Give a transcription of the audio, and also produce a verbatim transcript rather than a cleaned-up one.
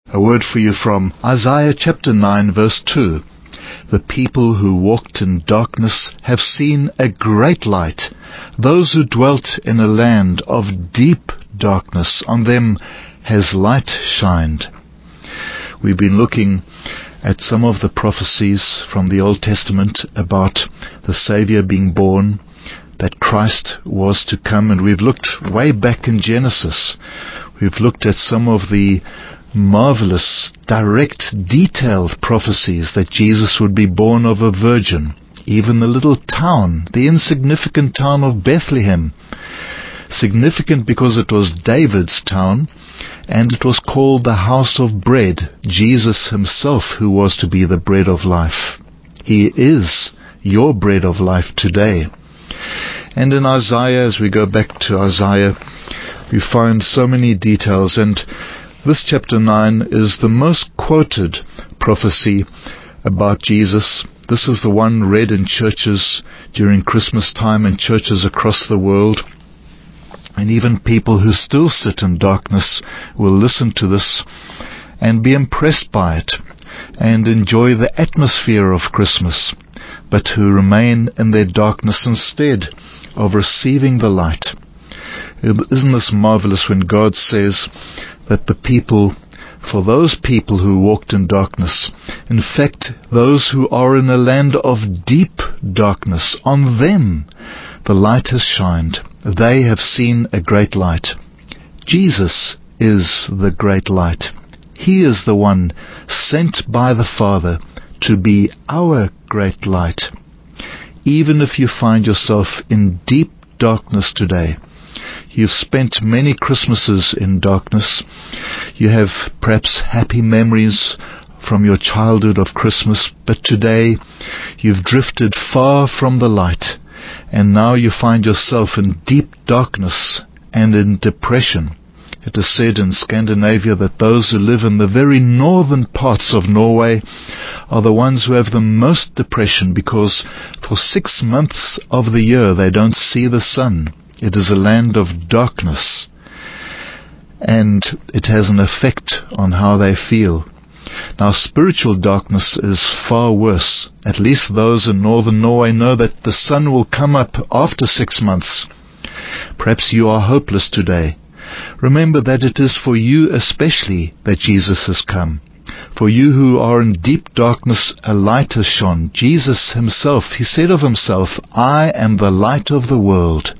A word for you from Isaiah chapter nine verse two. The people who walked in darkness have seen a great light. Those who dwelt in a land of deep darkness, on them has light shined. We've been looking at some of the prophecies from the Old Testament about the Savior being born, that Christ was to come, and we've looked way back in Genesis. We've looked at some of the marvelous, direct, detailed prophecies that Jesus would be born of a virgin. Even the little town, the insignificant town of Bethlehem, significant because it was David's town, and it was called the house of bread. Jesus himself, who was to be the bread of life. He is your bread of life today. And in Isaiah, as we go back to Isaiah, we find so many details, and this chapter nine is the most quoted prophecy about Jesus. This is the one read in churches during Christmas time in churches across the world. And even people who still sit in darkness will listen to this and be impressed by it and enjoy the atmosphere of Christmas, but who remain in their darkness instead of receiving the light. Isn't this marvelous when God says that the people, for those people who walked in darkness, in fact, those who are in a land of deep darkness, on them the light has shined. They have seen a great light. Jesus is the great light. He is the one sent by the Father to be our great light. Even if you find yourself in deep darkness today, you've spent many Christmases in darkness. You have perhaps happy memories from your childhood of Christmas, but today you've drifted far from the light, and now you find yourself in deep darkness and in depression. It is said in Scandinavia that those who live in the very northern parts of Norway are the ones who have the most depression, because for six months of the year they don't see the sun. It is a land of darkness, and it has an effect on how they feel. Now, spiritual darkness is far worse. At least those in northern Norway know that the sun will come up after six months. Perhaps you are hopeless today. Remember that it is for you especially that Jesus has come. For you who are in deep darkness, a light has shone. Jesus himself, he said of himself, I am the light of the world.